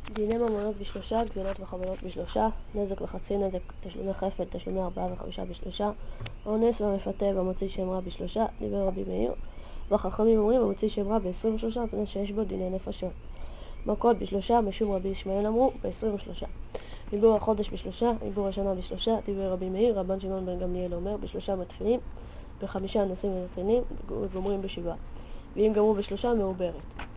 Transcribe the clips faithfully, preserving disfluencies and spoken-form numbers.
דיני ממונות בשלושה, גזילות וחבלות בשלושה, נזק וחצי נזק, תשלומי חפל, תשלומי ארבעה וחמישה בשלושה, אונס והמפתה והמוציא שם רע בשלושה, דיבר רבי מאיר. והחכמים אומרים המוציא שם רע ב-עשרים ושלושה, מפני שיש בו דיני נפשות. מכות בשלושה, משום רבי ישמעאל אמרו, ב-עשרים ושלושה. דיבור החודש בשלושה, דיבור השנה בשלושה, דיבר רבי מאיר, רבן שמעון בן גמליאל אומר, בשלושה מתחילים, בחמישה נושאים ונתחילים, וגומרים בשבעה. ואם גמרו בשלושה, מעוברת.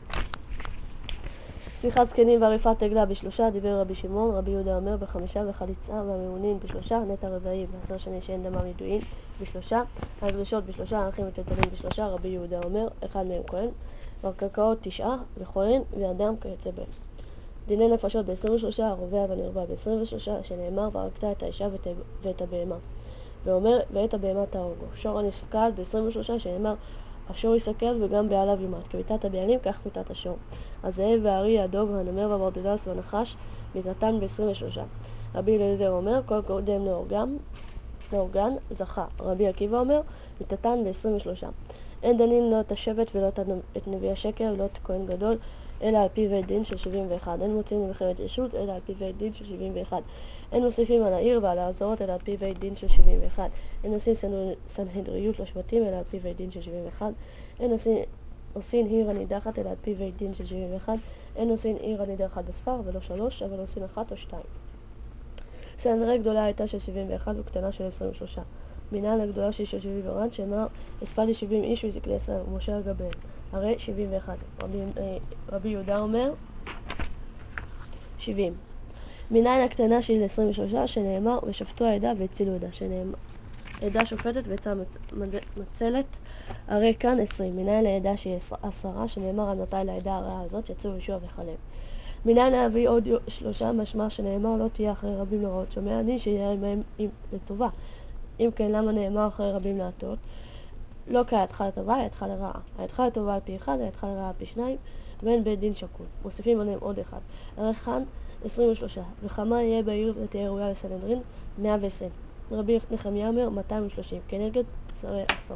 שיחת זקנים ועריפת עגלה בשלושה, דיבר רבי שמעון, רבי יהודה אומר, בחמישה, וחליצה והמעונין בשלושה, נטע רבעי ועשר שני שאין דמם ידועים בשלושה, הקדושות בשלושה, האחים וטלטלים בשלושה, רבי יהודה אומר, אחד מהם כהן, והקרקעות תשעה, וכהן ואדם כיוצא בהם. דיני נפשות ב-עשרים ושלושה, הרובע והנרבע ב-עשרים ושלושה, שנאמר, והרגת את האישה ואת, ואת הבהמה. ואומר, ואת הבהמה תהרגו. שור הנסקל ב-עשרים ושלושה, שנאמר, השור יסקל וגם בעליו ימות, כמיתת הבעלים כך מיתת השור. הזאב והארי, הדוב, הנמר והברדלס והנחש מיתתן ב-עשרים ושלושה. רבי אליעזר אומר, כל קודם להורגן, להורגן זכה. רבי עקיבא אומר, מיתתן ב-עשרים ושלושה. אין דנים לא את השבט ולא את נביא השקר ולא את כהן גדול, אלא על פי בית דין של שבעים ואחת. אין מוצאים למלחמת ישות, אלא על פי בית דין של שבעים ואחת. אין מוסיפים על העיר ועל האזורות, אלא על פי בית דין של שבעים ואחת. אין עושים סנהדריות לשבטים, אלא על פי בית דין של שבעים ואחת. אין עושים, עושים עיר הנידחת, אלא על פי בית דין של שבעים ואחת. אין עושים עיר הנידחת בספר, ולא שלוש, אבל עושים אחת או שתיים. סנהדרי גדולה הייתה של שבעים ואחת וקטנה של עשרים ושלושה. מנהל הגדולה של שבעים ואחת, שאמר, אספה לי שבעים איש וזקני עשרה, ומשה על גביהם. הרי שבעים ואחת. רבי, רבי יהודה אומר, שבעים. מנהל הקטנה של עשרים ושלושה, שנאמר, ושפטו העדה והצילו עדה, שנאמר, עדה שופטת ויצאה מצלת, הרי כאן עשרים. מנהל העדה שהיא עשרה, שנאמר, על מתי לעדה הרעה הזאת, יצאו ישוע וחלם. מנהל להביא עוד שלושה, משמע שנאמר, לא תהיה אחרי רבים לרעות, שומע אני שיהיה עמהם לטובה. אם כן, למה נאמר אחרי רבים להטות? לא כידך לטובה, ידך לרעה. הידך לטובה על פי אחד, הידך לרעה על פי שניים, ואין בית דין שקול. מוסיפים עליהם עוד אחד. הרי כאן עשרים ושלושה. וכמה יהיה בעיר ותהיה ראויה לסנהדרין? מאה ועשרים. רבי נחמיה אומר מאתיים ושלושים, כנגד עשרה עשר.